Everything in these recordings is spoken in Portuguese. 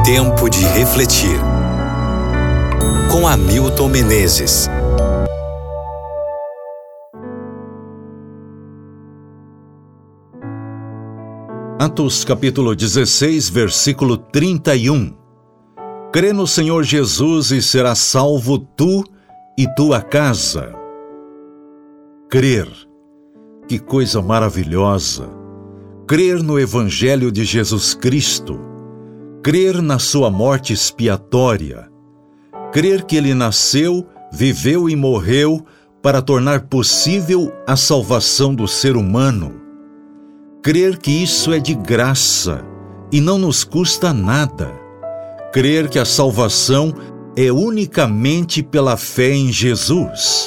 Tempo de refletir. Com Hamilton Menezes. Atos capítulo 16, versículo 31. Crê no Senhor Jesus e serás salvo tu e tua casa. Crer. Que coisa maravilhosa! Crer no Evangelho de Jesus Cristo. Crer na sua morte expiatória. Crer que Ele nasceu, viveu e morreu para tornar possível a salvação do ser humano. Crer que isso é de graça e não nos custa nada. Crer que a salvação é unicamente pela fé em Jesus.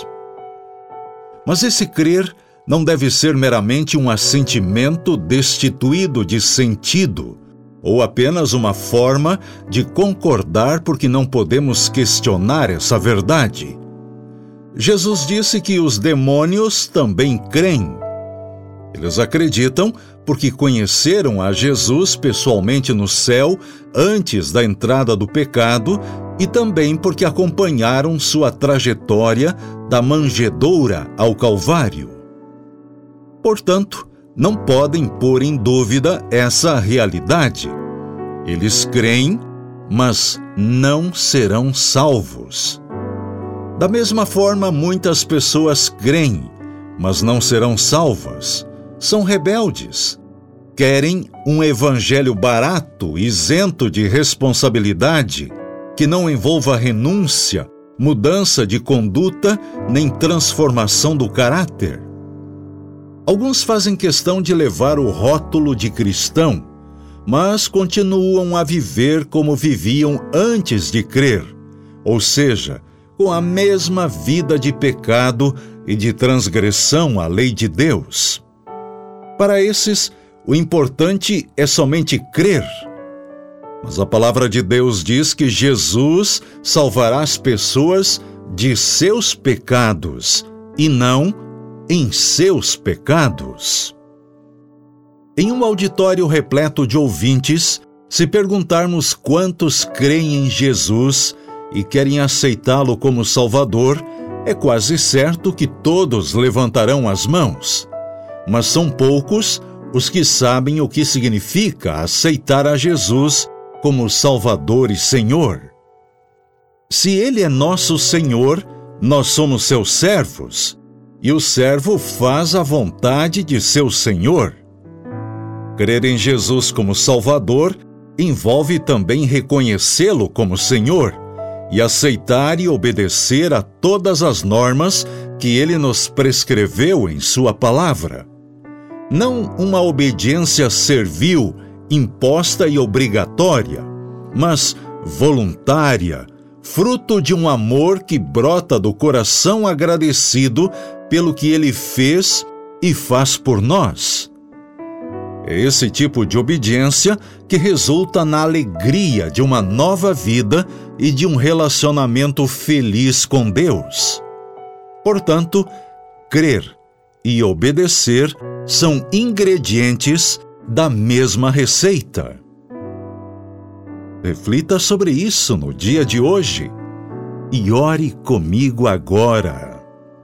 Mas esse crer não deve ser meramente um assentimento destituído de sentido, ou apenas uma forma de concordar porque não podemos questionar essa verdade. Jesus disse que os demônios também creem. Eles acreditam porque conheceram a Jesus pessoalmente no céu antes da entrada do pecado e também porque acompanharam sua trajetória da manjedoura ao Calvário. Portanto, não podem pôr em dúvida essa realidade. Eles creem, mas não serão salvos. Da mesma forma, muitas pessoas creem, mas não serão salvas. São rebeldes. Querem um evangelho barato, isento de responsabilidade, que não envolva renúncia, mudança de conduta, nem transformação do caráter. Alguns fazem questão de levar o rótulo de cristão, mas continuam a viver como viviam antes de crer, ou seja, com a mesma vida de pecado e de transgressão à lei de Deus. Para esses, o importante é somente crer. Mas a palavra de Deus diz que Jesus salvará as pessoas de seus pecados e não em seus pecados. Em um auditório repleto de ouvintes, se perguntarmos quantos creem em Jesus e querem aceitá-lo como Salvador, é quase certo que todos levantarão as mãos. Mas são poucos os que sabem o que significa aceitar a Jesus como Salvador e Senhor. Se Ele é nosso Senhor, nós somos seus servos, e o servo faz a vontade de seu Senhor. Crer em Jesus como Salvador envolve também reconhecê-lo como Senhor e aceitar e obedecer a todas as normas que Ele nos prescreveu em Sua palavra. Não uma obediência servil, imposta e obrigatória, mas voluntária, fruto de um amor que brota do coração agradecido pelo que Ele fez e faz por nós. É esse tipo de obediência que resulta na alegria de uma nova vida e de um relacionamento feliz com Deus. Portanto, crer e obedecer são ingredientes da mesma receita. Reflita sobre isso no dia de hoje e ore comigo agora.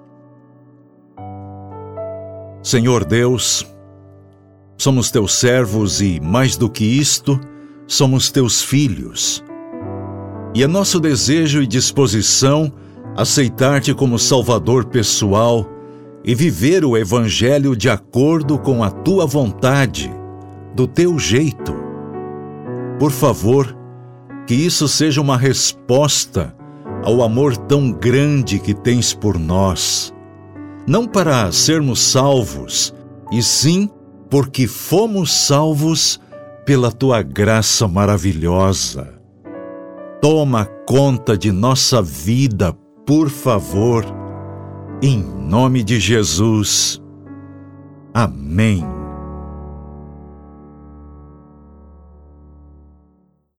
Senhor Deus, somos teus servos e, mais do que isto, somos teus filhos. E é nosso desejo e disposição aceitar-te como Salvador pessoal e viver o Evangelho de acordo com a tua vontade, do teu jeito. Por favor, que isso seja uma resposta ao amor tão grande que tens por nós, não para sermos salvos, e sim porque fomos salvos pela tua graça maravilhosa. Toma conta de nossa vida, por favor, em nome de Jesus. Amém.